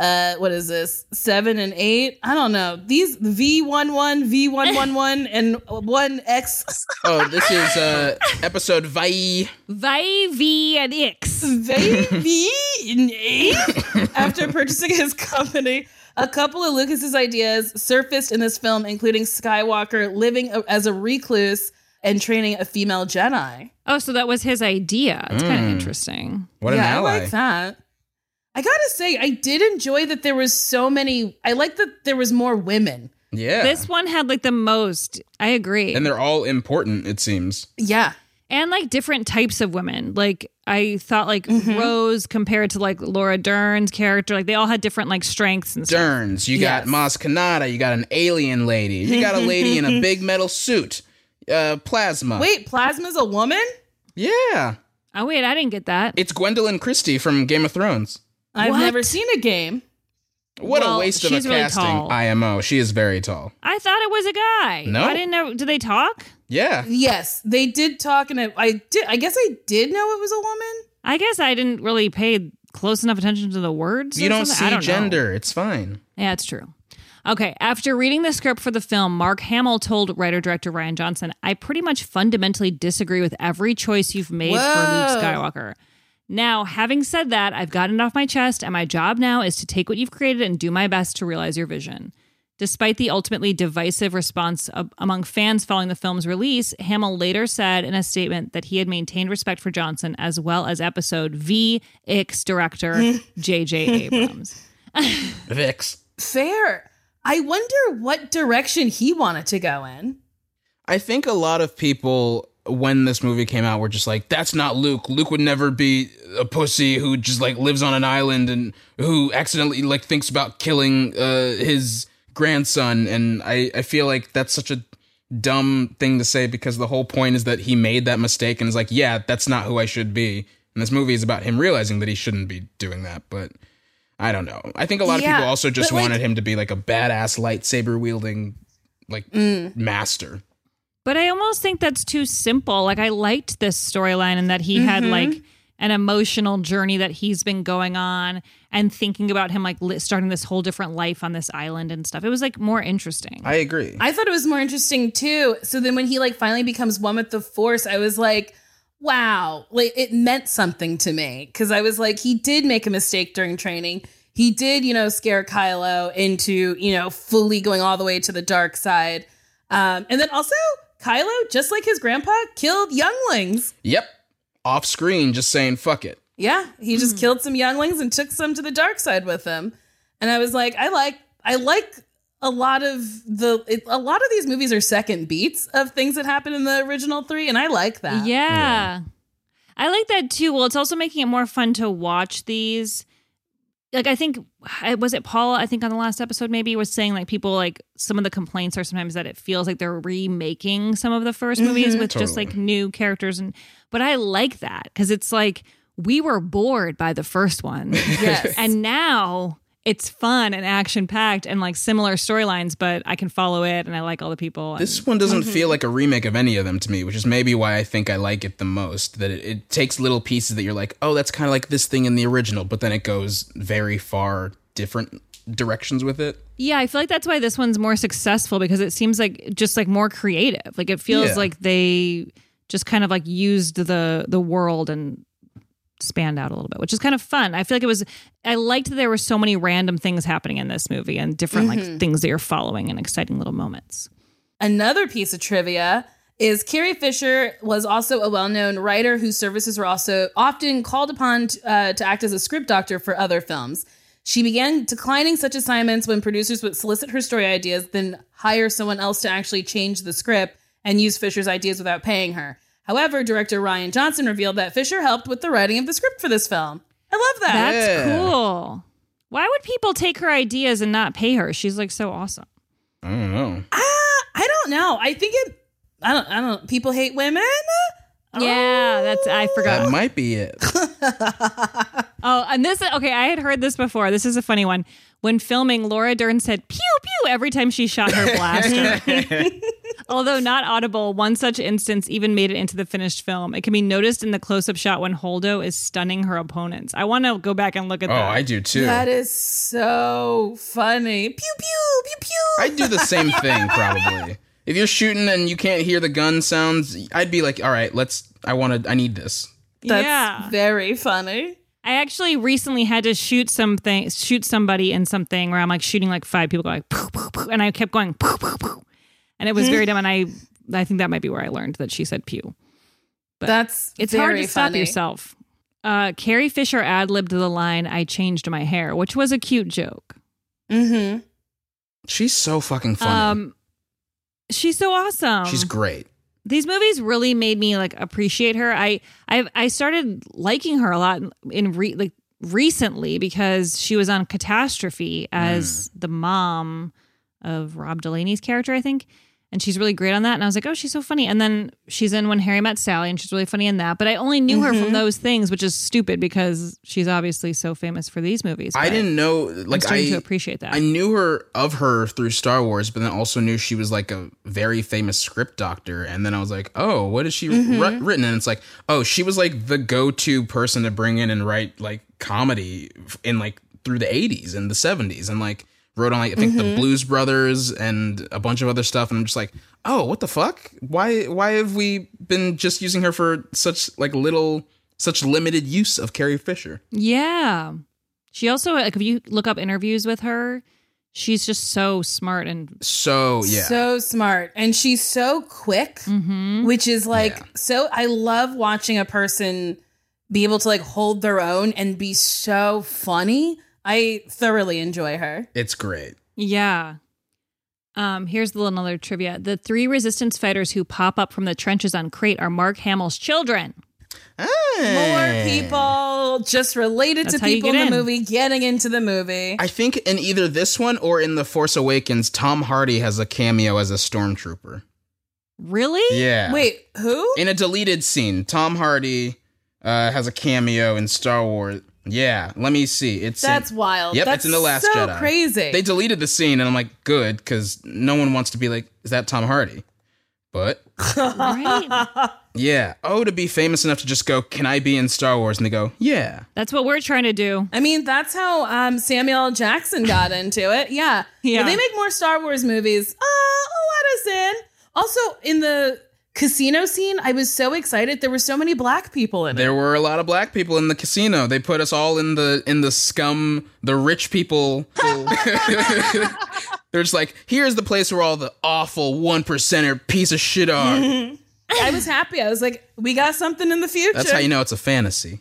7 and 8? I don't know. These V11, V111, and 1X. Oh, this is episode Vi, V, and X. V and 8? After purchasing his company, a couple of Lucas's ideas surfaced in this film, including Skywalker living as a recluse and training a female Jedi. Oh, so that was his idea. It's kind of interesting. What an ally. I like that. I gotta say, I did enjoy that there was so many. I like that there was more women. Yeah. This one had like the most. I agree. And they're all important, it seems. Yeah. And like different types of women. Like I thought like Rose compared to like Laura Dern's character, like they all had different like strengths and stuff. Dern's, you got Maz Kanata, you got an alien lady, you got a lady in a big metal suit. Plasma. Wait, Plasma's a woman? Yeah. Oh, wait, I didn't get that. It's Gwendolyn Christie from Game of Thrones. I've never seen a game. What a waste of a she's really casting. tall. IMO. She is very tall. I thought it was a guy. No. I didn't know. Did they talk? Yeah. Yes, they did talk, and I guess I did know it was a woman. I guess I didn't really pay close enough attention to the words. You don't something. see I gender. know. It's fine. Yeah, it's true. Okay, after reading the script for the film, Mark Hamill told writer-director Rian Johnson, I pretty much fundamentally disagree with every choice you've made for Luke Skywalker. Now, having said that, I've gotten it off my chest, and my job now is to take what you've created and do my best to realize your vision. Despite the ultimately divisive response among fans following the film's release, Hamill later said in a statement that he had maintained respect for Johnson as well as episode VX director J.J. Abrams. Vix. Fair. I wonder what direction he wanted to go in. I think a lot of people, when this movie came out, were just like, that's not Luke. Luke would never be a pussy who just like lives on an island and who accidentally like thinks about killing his grandson. And I feel like that's such a dumb thing to say because the whole point is that he made that mistake and is like, yeah, that's not who I should be. And this movie is about him realizing that he shouldn't be doing that. But I don't know. I think a lot of people also just wanted him to be like a badass lightsaber wielding like master. But I almost think that's too simple. Like I liked this storyline and that he had like an emotional journey that he's been going on and thinking about him like starting this whole different life on this island and stuff. It was like more interesting. I agree. I thought it was more interesting too. So then when he like finally becomes one with the Force, I was like, wow, like it meant something to me. Cause I was like, he did make a mistake during training. He did, scare Kylo into, fully going all the way to the dark side. And then also Kylo, just like his grandpa, killed younglings. Yep. Off screen, just saying, fuck it. Yeah. He just killed some younglings and took some to the dark side with him. And I was like, I like a lot of these movies are second beats of things that happened in the original 3. And I like that. Yeah. I like that too. Well, it's also making it more fun to watch these. Like, I think, was it Paula, I think on the last episode maybe, was saying like people like some of the complaints are sometimes that it feels like they're remaking some of the first movies with just like new characters. But I like that because it's like we were bored by the first one. Yes. And now it's fun and action packed and like similar storylines, but I can follow it and I like all the people. This one doesn't feel like a remake of any of them to me, which is maybe why I think I like it the most. That it takes little pieces that you're like, oh, that's kind of like this thing in the original, but then it goes very far different directions with it. Yeah, I feel like that's why this one's more successful because it seems like just like more creative. Like it feels like they just kind of like used the world and spanned out a little bit, which is kind of fun. I feel like I liked that there were so many random things happening in this movie and different like things that you're following and exciting little moments. Another piece of trivia is Carrie Fisher was also a well-known writer whose services were also often called upon to act as a script doctor for other films. She began declining such assignments when producers would solicit her story ideas, then hire someone else to actually change the script and use Fisher's ideas without paying her. However, director Rian Johnson revealed that Fisher helped with the writing of the script for this film. I love that. That's cool. Why would people take her ideas and not pay her? She's like so awesome. I don't know. I don't know. I think I don't. People hate women. Yeah, I forgot. That might be it. And I had heard this before. This is a funny one. When filming, Laura Dern said pew pew every time she shot her blaster. Although not audible, one such instance even made it into the finished film. It can be noticed in the close-up shot when Holdo is stunning her opponents. I want to go back and look at that. Oh, I do too. That is so funny. Pew pew pew pew. I'd do the same thing probably. If you're shooting and you can't hear the gun sounds, I'd be like, all right, I need this. That's very funny. I actually recently had to shoot somebody in something where I'm like shooting like 5 people going poo, poo, poo, and I kept going poo, poo, poo. And it was very dumb. And I think that might be where I learned that she said pew. But it's hard to stop yourself. Carrie Fisher ad-libbed the line, "I changed my hair," which was a cute joke. Mm-hmm. She's so fucking funny. She's so awesome. She's great. These movies really made me like appreciate her. I started liking her a lot recently because she was on Catastrophe as the mom of Rob Delaney's character, I think. And she's really great on that. And I was like, oh, she's so funny. And then she's in When Harry Met Sally, and she's really funny in that. But I only knew her from those things, which is stupid because she's obviously so famous for these movies. I didn't know, I'm starting to appreciate that. I knew of her through Star Wars, but then also knew she was like a very famous script doctor. And then I was like, oh, what has she written? And it's like, oh, she was like the go-to person to bring in and write like comedy in like through the 80s and the 70s. And like, wrote on, like, I think, the Blues Brothers and a bunch of other stuff. And I'm just like, oh, what the fuck? Why have we been just using her for such limited use of Carrie Fisher? Yeah. She also, like, if you look up interviews with her, she's just so smart and so smart. And she's so quick, which is like, so I love watching a person be able to like hold their own and be so funny. I thoroughly enjoy her. It's great. Yeah. Here's another trivia. The 3 resistance fighters who pop up from the trenches on Crate are Mark Hamill's children. More people just related to people in the movie getting into the movie. I think in either this one or in The Force Awakens, Tom Hardy has a cameo as a stormtrooper. Really? Yeah. Wait, who? In a deleted scene, Tom Hardy has a cameo in Star Wars. Yeah, let me see. That's wild. Yep, that's it's in The Last Jedi. So crazy. They deleted the scene, and I'm like, good, because no one wants to be like, is that Tom Hardy? But right. Yeah. Oh, to be famous enough to just go, can I be in Star Wars? And they go, yeah. That's what we're trying to do. I mean, that's how Samuel L. Jackson got into it. Yeah. If they make more Star Wars movies, let us in. Also, in the casino scene, I was so excited. There were so many black people in it. There were a lot of black people in the casino. They put us all in the scum, the rich people. They're just like, here's the place where all the awful 1%er piece of shit are. I was happy. I was like, we got something in the future. That's how you know it's a fantasy.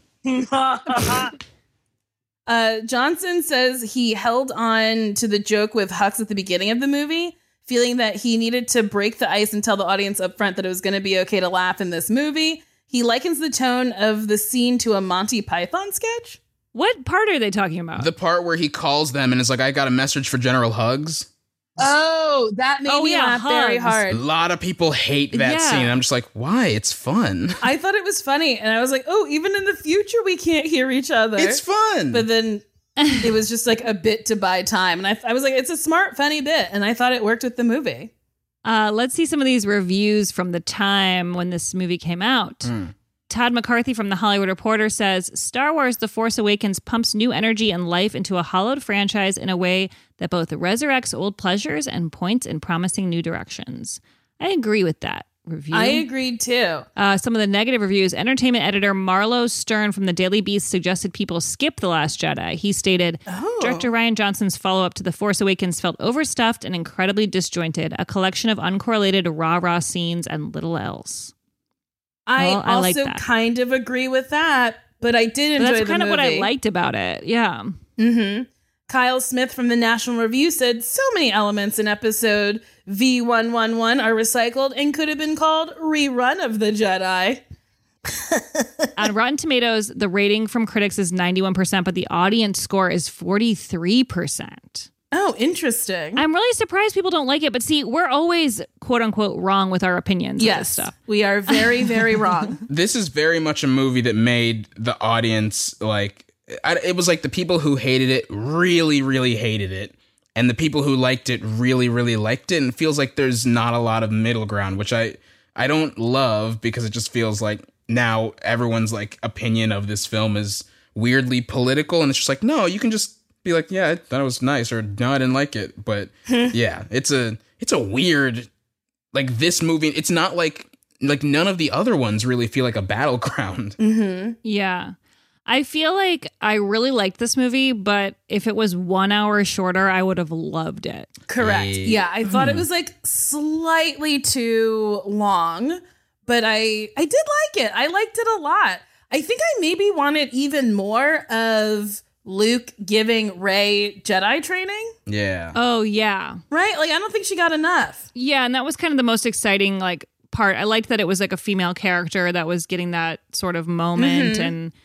Johnson says he held on to the joke with Hux at the beginning of the movie, feeling that he needed to break the ice and tell the audience up front that it was going to be okay to laugh in this movie. He likens the tone of the scene to a Monty Python sketch. What part are they talking about? The part where he calls them and is like, I got a message for General Hugs. Oh, that made me laugh very hard. A lot of people hate that scene. I'm just like, why? It's fun. I thought it was funny. And I was like, oh, even in the future, we can't hear each other. It's fun. But then it was just like a bit to buy time. And I was like, it's a smart, funny bit. And I thought it worked with the movie. Let's see some of these reviews from the time when this movie came out. Todd McCarthy from The Hollywood Reporter says, Star Wars The Force Awakens pumps new energy and life into a hollowed franchise in a way that both resurrects old pleasures and points in promising new directions. I agree with that. review. I agreed too. Some of the negative reviews. Entertainment editor Marlo Stern from the Daily Beast suggested people skip The Last Jedi. He stated, Director Rian Johnson's follow-up to The Force Awakens felt overstuffed and incredibly disjointed, a collection of uncorrelated rah-rah scenes and little else. I also like kind of agree with that, but I did enjoy the movie. That's kind of what I liked about it. Yeah. Mm-hmm. Kyle Smith from the National Review said so many elements in episode V111 are recycled and could have been called Rerun of the Jedi. On Rotten Tomatoes, the rating from critics is 91%, but the audience score is 43%. Oh, interesting. I'm really surprised people don't like it, but see, we're always quote unquote wrong with our opinions. Yes, of this stuff. We are very, very wrong. This is very much a movie that made the audience it was like the people who hated it really, really hated it. And the people who liked it really, really liked it. And it feels like there's not a lot of middle ground, which I don't love because it just feels like now everyone's like opinion of this film is weirdly political. And it's just like, no, you can just be like, yeah, I thought it was nice, or no, I didn't like it. But yeah, it's a weird, like this movie. It's not like none of the other ones really feel like a battleground. Mm-hmm. Yeah. I feel like I really liked this movie, but if it was 1 hour shorter, I would have loved it. Correct. Yeah, I thought it was like slightly too long, but I did like it. I liked it a lot. I think I maybe wanted even more of Luke giving Rey Jedi training. Yeah. Oh, yeah. Right? Like, I don't think she got enough. Yeah, and that was kind of the most exciting part. I liked that it was like a female character that was getting that sort of moment,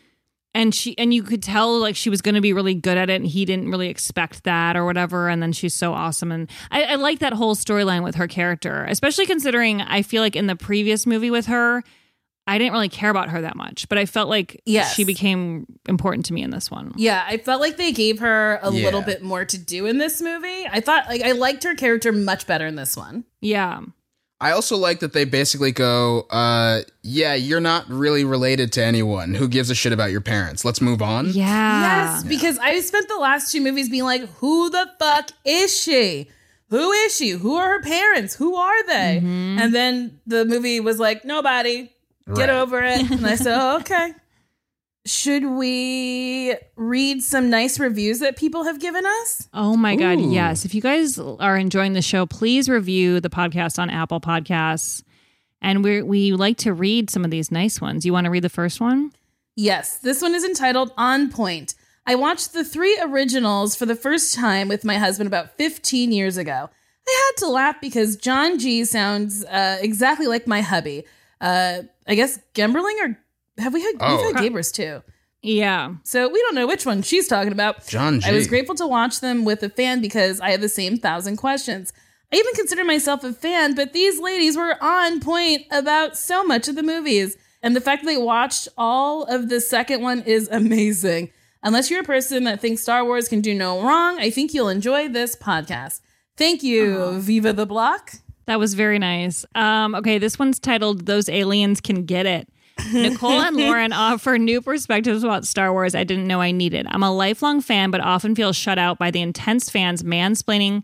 and you could tell like she was going to be really good at it, and he didn't really expect that or whatever. And then she's so awesome, and I like that whole storyline with her character, especially considering I feel like in the previous movie with her, I didn't really care about her that much, but I felt like she became important to me in this one. Yeah, I felt like they gave her a little bit more to do in this movie. I thought I liked her character much better in this one. Yeah. I also like that they basically go, yeah, you're not really related to anyone. Who gives a shit about your parents? Let's move on. Yeah. Yes, because I spent the last two movies being like, who the fuck is she? Who is she? Who are her parents? Who are they? Mm-hmm. And then the movie was like, nobody. Get over it. And I said, oh, okay. Should we read some nice reviews that people have given us? Oh my God, yes. If you guys are enjoying the show, please review the podcast on Apple Podcasts. And we like to read some of these nice ones. You want to read the first one? Yes. This one is entitled On Point. I watched the 3 originals for the first time with my husband about 15 years ago. I had to laugh because John G sounds exactly like my hubby. I guess Gemberling, or we've had Gabrus too. Yeah. So we don't know which one she's talking about. John G. I was grateful to watch them with a fan because I have the same 1,000 questions. I even consider myself a fan, but these ladies were on point about so much of the movies. And the fact that they watched all of the second one is amazing. Unless you're a person that thinks Star Wars can do no wrong, I think you'll enjoy this podcast. Thank you, Viva the Block. That was very nice. Okay, this one's titled Those Aliens Can Get It. Nicole and Lauren offer new perspectives about Star Wars I didn't know I needed. I'm a lifelong fan, but often feel shut out by the intense fan/mansplaining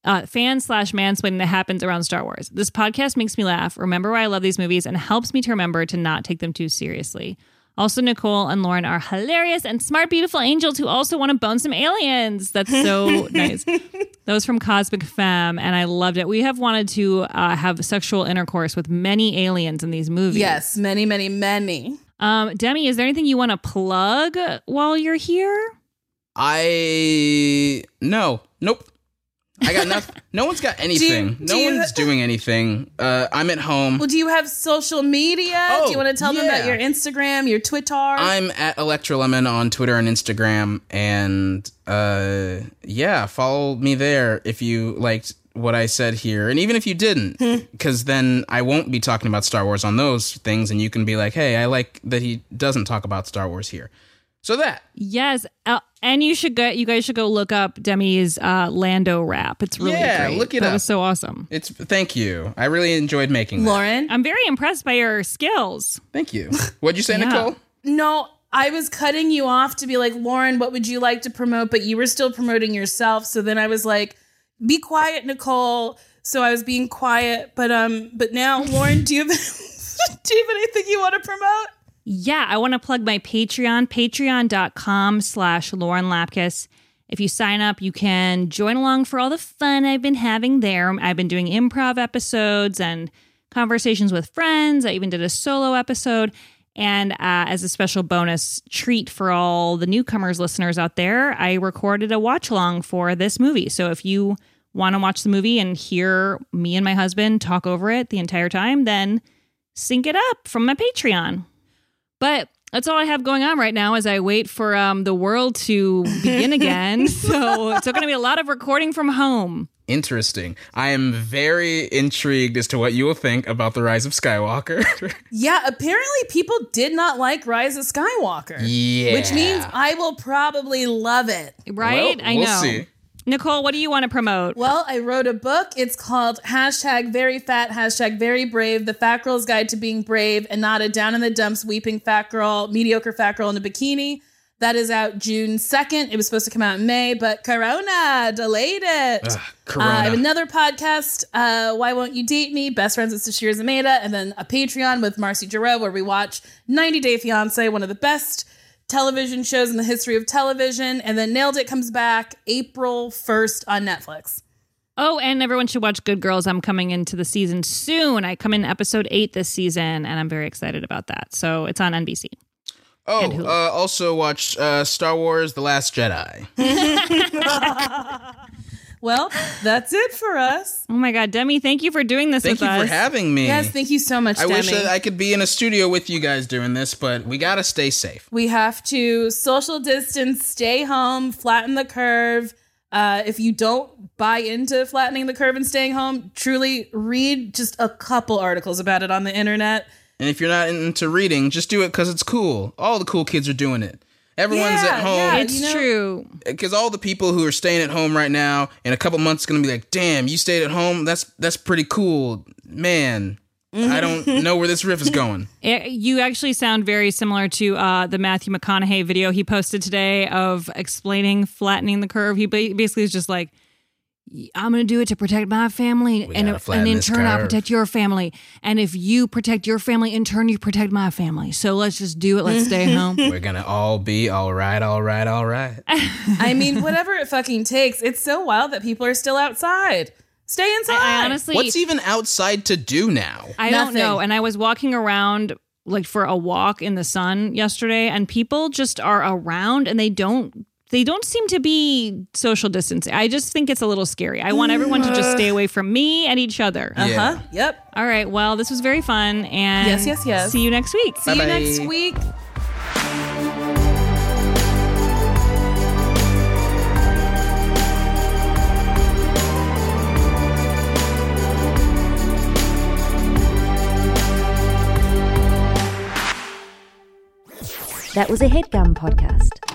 that happens around Star Wars. This podcast makes me laugh, remember why I love these movies, and helps me to remember to not take them too seriously. Also, Nicole and Lauren are hilarious and smart, beautiful angels who also want to bone some aliens. That's so nice. That was from Cosmic Femme, and I loved it. We have wanted to have sexual intercourse with many aliens in these movies. Yes, many, many, many. Demi, is there anything you want to plug while you're here? Nope. I got nothing. No one's got anything. No one's doing anything. I'm at home. Well, do you have social media? Do you want to tell them about your Instagram, your Twitter? I'm at Electrolemon on Twitter and Instagram. And follow me there if you liked what I said here. And even if you didn't, because then I won't be talking about Star Wars on those things. And you can be like, hey, I like that he doesn't talk about Star Wars here. So that. Yes. And you guys should go look up Demi's Lando rap. It's really great. Look it up. That was so awesome. Thank you. I really enjoyed making that. Lauren? I'm very impressed by your skills. Thank you. What'd you say, Nicole? No, I was cutting you off to be like, Lauren, what would you like to promote? But you were still promoting yourself. So then I was like, be quiet, Nicole. So I was being quiet, but now, Lauren, do you have anything you want to promote? Yeah, I want to plug my Patreon, patreon.com/Lauren Lapkus. If you sign up, you can join along for all the fun I've been having there. I've been doing improv episodes and conversations with friends. I even did a solo episode. And as a special bonus treat for all the newcomers listeners out there, I recorded a watch along for this movie. So if you want to watch the movie and hear me and my husband talk over it the entire time, then sync it up from my Patreon. But that's all I have going on right now as I wait for the world to begin again. So it's going to be a lot of recording from home. Interesting. I am very intrigued as to what you will think about The Rise of Skywalker. Yeah, apparently people did not like Rise of Skywalker. Yeah. Which means I will probably love it. Right? Well, I know. we'll see. Nicole, what do you want to promote? Well, I wrote a book. It's called #VeryFat, #VeryBrave, The Fat Girl's Guide to Being Brave and Not a Down in the Dumps Weeping Fat Girl, Mediocre Fat Girl in a Bikini. That is out June 2nd. It was supposed to come out in May, but Corona delayed it. Corona. I have another podcast, Why Won't You Date Me? Best Friends with Sashir Zameda, and then a Patreon with Marcy Giroux where we watch 90 Day Fiancé, one of the best television shows in the history of television. And then Nailed It comes back April 1st on Netflix. Oh, and everyone should watch Good Girls. I'm coming into the season soon. I come in episode 8 this season, and I'm very excited about that. So it's on NBC. Oh, also watch Star Wars The Last Jedi. Well, that's it for us. Oh my God, Demi, thank you for doing this with us. Thank you for having me. Yes, thank you so much, I Demi. wish that I could be in a studio with you guys doing this, but we gotta stay safe. We have to social distance, stay home, flatten the curve. If you don't buy into flattening the curve and staying home, truly read just a couple articles about it on the internet. And if you're not into reading, just do it because it's cool. All the cool kids are doing it. Everyone's at home. Yeah, It's true. Because all the people who are staying at home right now, in a couple months, going to be like, damn, you stayed at home? That's pretty cool. Man, I don't know where this riff is going. You actually sound very similar to the Matthew McConaughey video he posted today of explaining flattening the curve. He basically is just like, I'm going to do it to protect my family, and in turn, I'll protect your family. And if you protect your family, in turn, you protect my family. So let's just do it. Let's stay home. We're going to all be all right, all right, all right. I mean, whatever it fucking takes. It's so wild that people are still outside. Stay inside. I honestly, what's even outside to do now? I don't know. And I was walking around like for a walk in the sun yesterday, and people just are around, and they don't seem to be social distancing. I just think it's a little scary. I want everyone to just stay away from me and each other. Yeah. Yep. All right. Well, this was very fun. And yes. See you next week. See you next week. That was a HeadGum podcast.